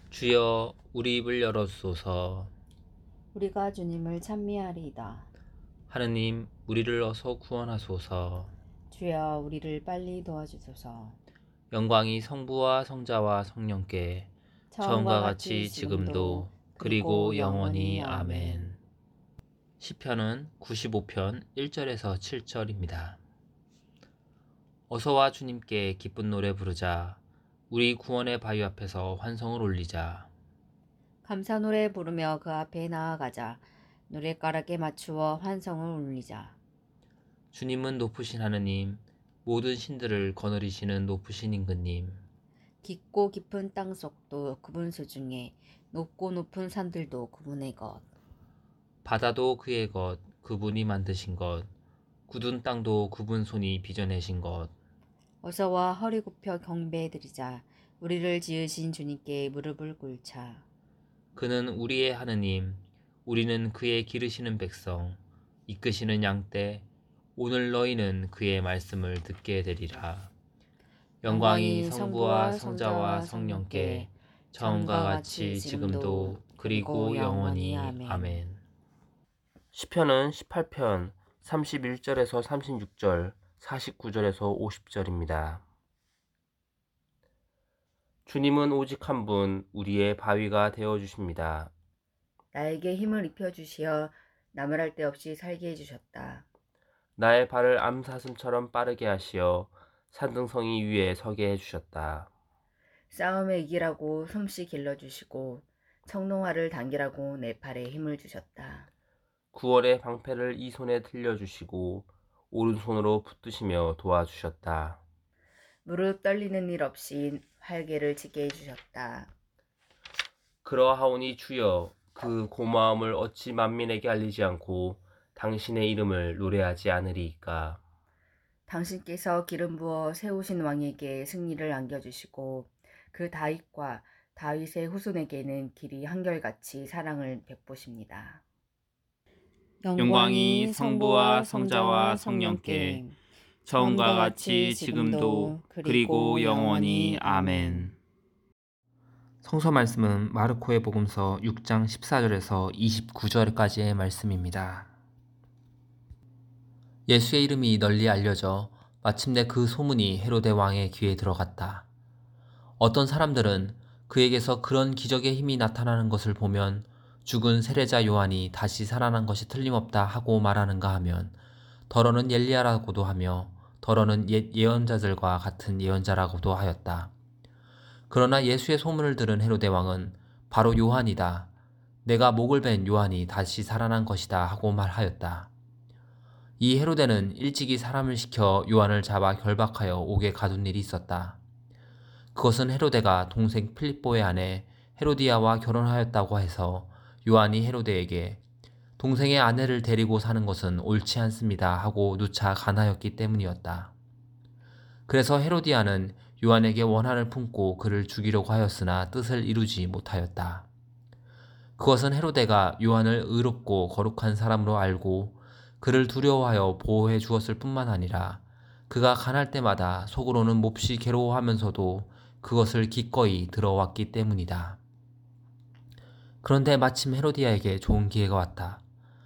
주여 우리 입을 열어주소서. 우리가 주님을 찬미하리이다. 하느님 우리를 어서 구원하소서. 주여 우리를 빨리 도와주소서. 영광이 성부와 성자와 성령께 처음과 같이 지금도 그리고 영원히 아멘. 시편은 95편 1절에서 7절입니다. 어서와 주님께 기쁜 노래 부르자. 우리 구원의 바위 앞에서 환성을 올리자. 감사 노래 부르며 그 앞에 나아가자. 노랫가락에 맞추어 환성을 울리자. 주님은 높으신 하느님, 모든 신들을 거느리시는 높으신 임금님. 깊고 깊은 땅속도 그분 소중해. 높고 높은 산들도 그분의 것. 바다도 그의 것, 그분이 만드신 것. 굳은 땅도 그분 손이 빚어내신 것. 어서와 허리 굽혀 경배드리자. 우리를 지으신 주님께 무릎을 꿇자. 그는 우리의 하느님, 우리는 그의 기르시는 백성, 이끄시는 양떼. 오늘 너희는 그의 말씀을 듣게 되리라. 영광이 성부와 성자와 성령께 처음과 같이 지금도 그리고 영원히 아멘. 시편은 18편 31절에서 36절, 49절에서 50절입니다. 주님은 오직 한 분, 우리의 바위가 되어주십니다. 나에게 힘을 입혀주시어 나무랄 데 없이 살게 해주셨다. 나의 발을 암사슴처럼 빠르게 하시어 산등성이 위에 서게 해주셨다. 싸움에 이기라고 솜씨 길러주시고 청농화를 당기라고 내 팔에 힘을 주셨다. 구월의 방패를 이 손에 들려주시고 오른손으로 붙드시며 도와주셨다. 무릎 떨리는 일 없이 활개를 치게 해주셨다. 그러하오니 주여, 그 고마움을 어찌 만민에게 알리지 않고 당신의 이름을 노래하지 않으리이까. 당신께서 기름 부어 세우신 왕에게 승리를 안겨주시고 그 다윗과 다윗의 후손에게는 길이 한결같이 사랑을 베푸십니다. 영광이 성부와 성자와 성령께 처음과 같이 지금도 그리고 영원히 아멘. 성서 말씀은 마르코의 복음서 6장 14절에서 29절까지의 말씀입니다. 예수의 이름이 널리 알려져 마침내 그 소문이 헤로데 왕의 귀에 들어갔다. 어떤 사람들은 그에게서 그런 기적의 힘이 나타나는 것을 보면 죽은 세례자 요한이 다시 살아난 것이 틀림없다 하고 말하는가 하면 더러는 엘리야라고도 하며 더러는 옛 예언자들과 같은 예언자라고도 하였다. 그러나 예수의 소문을 들은 헤로데 왕은 바로 요한이다. 내가 목을 벤 요한이 다시 살아난 것이다 하고 말하였다. 이 헤로데는 일찍이 사람을 시켜 요한을 잡아 결박하여 옥에 가둔 일이 있었다. 그것은 헤로데가 동생 필립보의 아내 헤로디아와 결혼하였다고 해서 요한이 헤로데에게 동생의 아내를 데리고 사는 것은 옳지 않습니다 하고 누차 간하였기 때문이었다. 그래서 헤로디아는 요한에게 원한을 품고 그를 죽이려고 하였으나 뜻을 이루지 못하였다. 그것은 헤로데가 요한을 의롭고 거룩한 사람으로 알고 그를 두려워하여 보호해 주었을 뿐만 아니라 그가 간할 때마다 속으로는 몹시 괴로워하면서도 그것을 기꺼이 들어왔기 때문이다. 그런데 마침 헤로디아에게 좋은 기회가 왔다.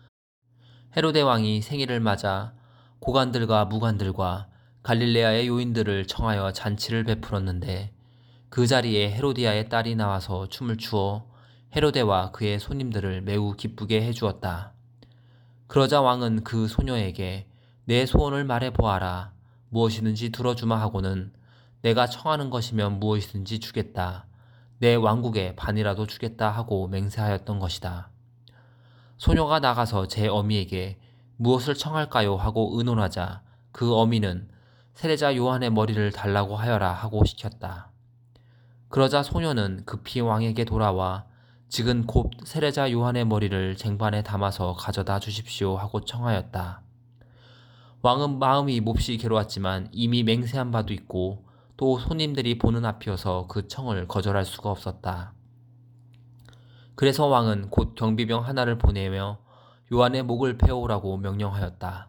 헤로데 왕이 생일을 맞아 고관들과 무관들과 갈릴레아의 요인들을 청하여 잔치를 베풀었는데 그 자리에 헤로디아의 딸이 나와서 춤을 추어 헤로데와 그의 손님들을 매우 기쁘게 해주었다. 그러자 왕은 그 소녀에게 내 소원을 말해보아라. 무엇이든지 들어주마 하고는 내가 청하는 것이면 무엇이든지 주겠다. 내 왕국의 반이라도 주겠다 하고 맹세하였던 것이다. 소녀가 나가서 제 어미에게 무엇을 청할까요 하고 의논하자 그 어미는 세례자 요한의 머리를 달라고 하여라 하고 시켰다. 그러자 소녀는 급히 왕에게 돌아와 지금 곧 세례자 요한의 머리를 쟁반에 담아서 가져다 주십시오 하고 청하였다. 왕은 마음이 몹시 괴로웠지만 이미 맹세한 바도 있고 또 손님들이 보는 앞이어서 그 청을 거절할 수가 없었다. 그래서 왕은 곧 경비병 하나를 보내며 요한의 목을 베어오라고 명령하였다.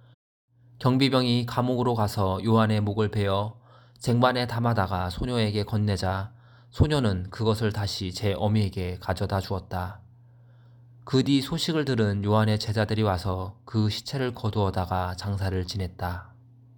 경비병이 감옥으로 가서 요한의 목을 베어 쟁반에 담아다가 소녀에게 건네자 소녀는 그것을 다시 제 어미에게 가져다 주었다. 그 뒤 소식을 들은 요한의 제자들이 와서 그 시체를 거두어다가 장사를 지냈다.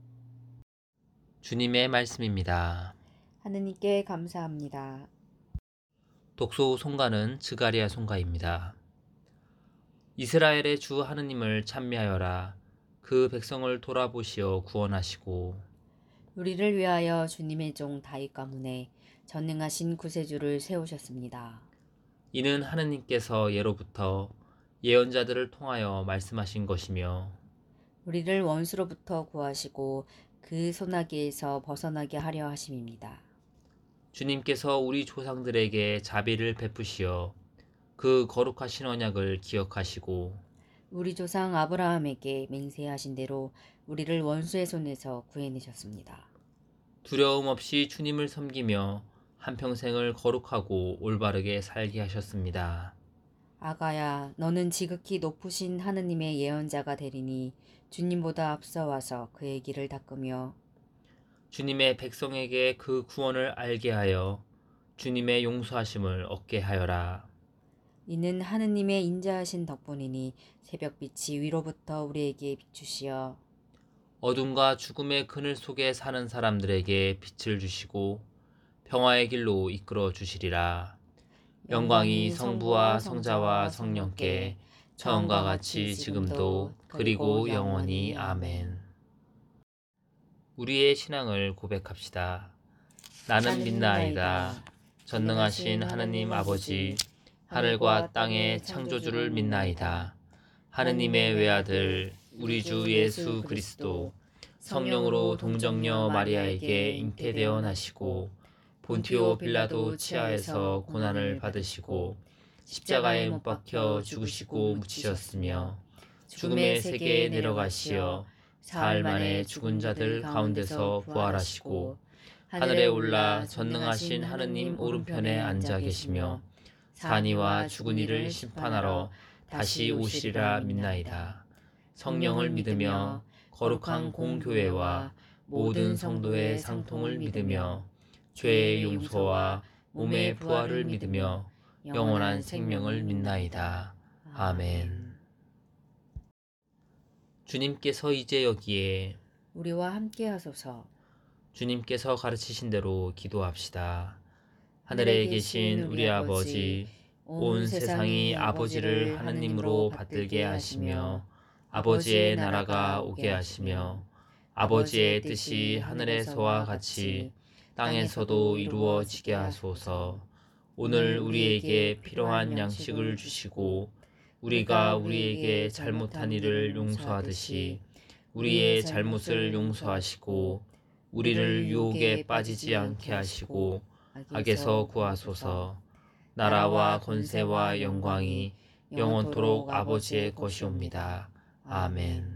주님의 말씀입니다. 하느님께 감사합니다. 독소 송가는 즈가리야 송가입니다. 이스라엘의 주 하느님을 찬미하여라. 그 백성을 돌아보시어 구원하시고 우리를 위하여 주님의 종 다윗 가문에 전능하신 구세주를 세우셨습니다. 이는 하느님께서 예로부터 예언자들을 통하여 말씀하신 것이며 우리를 원수로부터 구하시고 그 소나기에서 벗어나게 하려 하심입니다. 주님께서 우리 조상들에게 자비를 베푸시어 그 거룩하신 언약을 기억하시고 우리 조상 아브라함에게 맹세하신 대로 우리를 원수의 손에서 구해내셨습니다. 두려움 없이 주님을 섬기며 한평생을 거룩하고 올바르게 살게 하셨습니다. 아가야, 너는 지극히 높으신 하느님의 예언자가 되리니 주님보다 앞서와서 그의 길을 닦으며 주님의 백성에게 그 구원을 알게 하여 주님의 용서하심을 얻게 하여라. 이는 하느님의 인자하신 덕분이니 새벽빛이 위로부터 우리에게 비추시어 어둠과 죽음의 그늘 속에 사는 사람들에게 빛을 주시고 평화의 길로 이끌어 주시리라. 영광이 성부와 성자와 성령께 처음과 같이 지금도 그리고 영원히 아멘. 우리의 신앙을 고백합시다. 나는 믿나이다. 전능하신 하느님 아버지, 하늘과 땅의 창조주를 믿나이다. 하느님의 외아들 우리 주 예수 그리스도 성령으로 동정녀 마리아에게 잉태되어 나시고 본티오 빌라도 치하에서 고난을 받으시고 십자가에 못 박혀 죽으시고 묻히셨으며 죽음의 세계에 내려가시어 사흘 만에 죽은 자들 가운데서 부활하시고 하늘에 올라 전능하신 하느님 오른편에 앉아 계시며 산이와 죽은 이를 심판하러 다시 오시리라 믿나이다. 성령을 믿으며 거룩한 공교회와 모든 성도의 상통을 믿으며 죄의 용서와 몸의 부활을 믿으며 영원한 생명을 믿나이다. 아멘. 주님께서 이제 여기에 우리와 함께 하소서. 주님께서 가르치신 대로 기도합시다. 하늘에 계신 우리 아버지, 온 세상이 아버지를 하느님으로 받들게 하시며 아버지의 나라가 오게 하시며 아버지의 뜻이 하늘에서와 같이 땅에서도 이루어지게 하소서. 오늘 우리에게 필요한 양식을 주시고 우리가 우리에게 잘못한 일을 용서하듯이 우리의 잘못을 용서하시고 우리를 유혹에 빠지지 않게 하시고 악에서 구하소서. 나라와 권세와 영광이 영원토록 아버지의 것이옵니다. 아멘.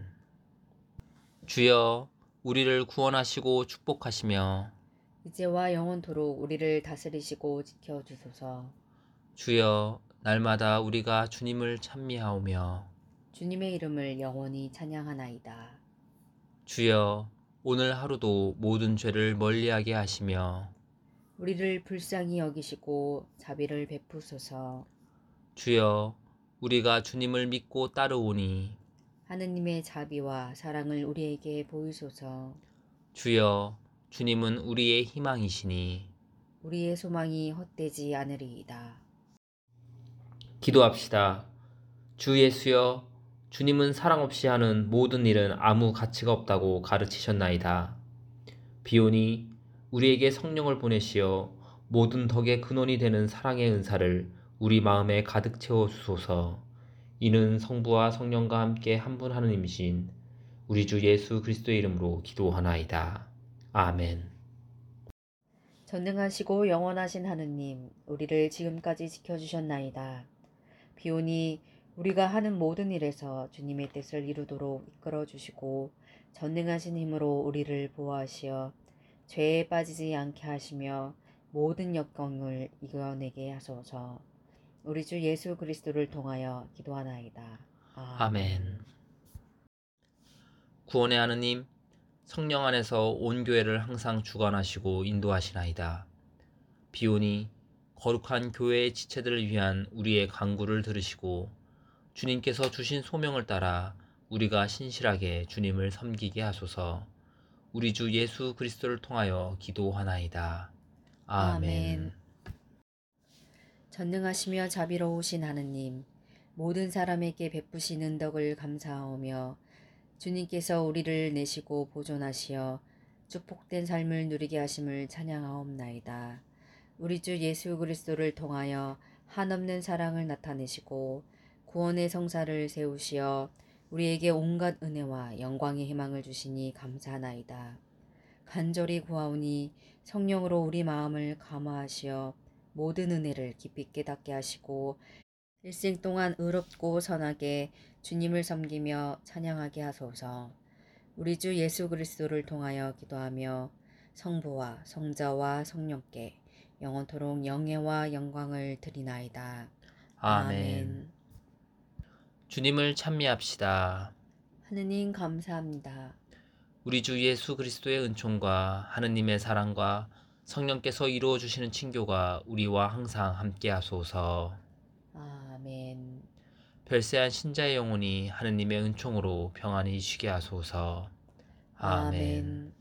주여, 우리를 구원하시고 축복하시며 이제와 영원토록 우리를 다스리시고 지켜주소서. 주여, 날마다 우리가 주님을 찬미하오며 주님의 이름을 영원히 찬양하나이다. 주여, 오늘 하루도 모든 죄를 멀리하게 하시며 우리를 불쌍히 여기시고 자비를 베푸소서. 주여, 우리가 주님을 믿고 따르오니 하느님의 자비와 사랑을 우리에게 보이소서. 주여, 주님은 우리의 희망이시니 우리의 소망이 헛되지 않으리이다. 기도합시다. 주 예수여, 주님은 사랑 없이 하는 모든 일은 아무 가치가 없다고 가르치셨나이다. 비오니 우리에게 성령을 보내시어 모든 덕의 근원이 되는 사랑의 은사를 우리 마음에 가득 채워 주소서. 이는 성부와 성령과 함께 한 분 하느님이신 우리 주 예수 그리스도의 이름으로 기도하나이다. 아멘. 전능하시고 영원하신 하느님, 우리를 지금까지 지켜주셨나이다. 비오니 우리가 하는 모든 일에서 주님의 뜻을 이루도록 이끌어주시고 전능하신 힘으로 우리를 보호하시어 죄에 빠지지 않게 하시며 모든 역경을 이겨내게 하소서. 우리 주 예수 그리스도를 통하여 기도하나이다. 아멘. 구원의 하느님, 성령 안에서 온 교회를 항상 주관하시고 인도하시나이다. 비오니 거룩한 교회의 지체들을 위한 우리의 간구를 들으시고 주님께서 주신 소명을 따라 우리가 신실하게 주님을 섬기게 하소서. 우리 주 예수 그리스도를 통하여 기도하나이다. 아멘. 아멘. 전능하시며 자비로우신 하느님, 모든 사람에게 베푸시는 덕을 감사하오며 주님께서 우리를 내시고 보존하시어 축복된 삶을 누리게 하심을 찬양하옵나이다. 우리 주 예수 그리스도를 통하여 한없는 사랑을 나타내시고 구원의 성사를 세우시어 우리에게 온갖 은혜와 영광의 희망을 주시니 감사하나이다. 간절히 구하오니 성령으로 우리 마음을 감화하시어 모든 은혜를 깊이 깨닫게 하시고 일생 동안 의롭고 선하게 주님을 섬기며 찬양하게 하소서. 우리 주 예수 그리스도를 통하여 기도하며 성부와 성자와 성령께 영원토록 영예와 영광을 드리나이다. 아멘. 아멘. 주님을 찬미합시다. 하느님 감사합니다. 우리 주 예수 그리스도의 은총과 하느님의 사랑과 성령께서 이루어 주시는 친교가 우리와 항상 함께 하소서. 아멘. 별세한 신자의 영혼이 하느님의 은총으로 평안히 쉬게 하소서. 아멘. 아멘.